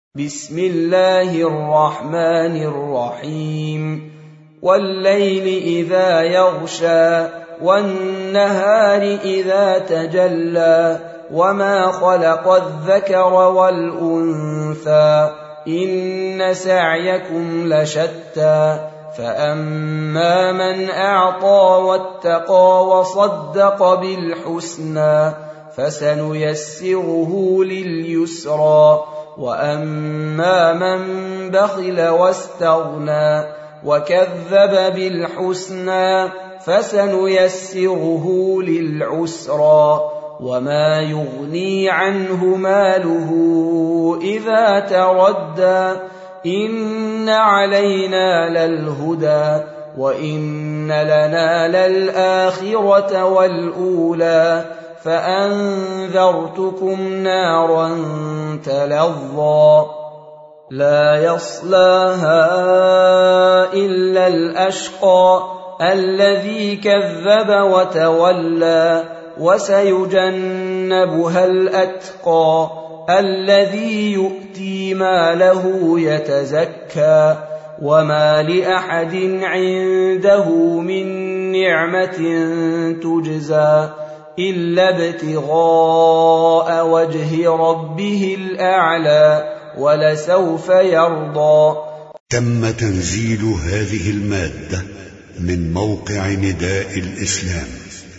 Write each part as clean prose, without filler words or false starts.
بسم الله الرحمن الرحيم والليل إذا يغشى والنهار إذا تجلى وما خلق الذكر والأنثى إن سعيكم لشتى فأما من أعطى واتقى وصدق بالحسنى فسنيسره لليسرى وأما من بخل واستغنى وكذب بالحسنى فسنيسره للعسرى وما يغني عنه ماله إذا تردى إن علينا للهدى وإن لنا للآخرة والأولى فأنذرتكم نارا تلظى لا يصلاها إلا الأشقى الذي كذب وتولى وسيجنبها الأتقى الذي يؤتي ماله يتزكى وما لأحد عنده من نعمة تجزى إلا ابتغاء وجه ربه الأعلى ولسوف يرضى. تم تنزيل هذه المادة من موقع نداء الإسلام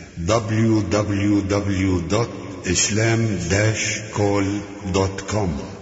www.islam-call.com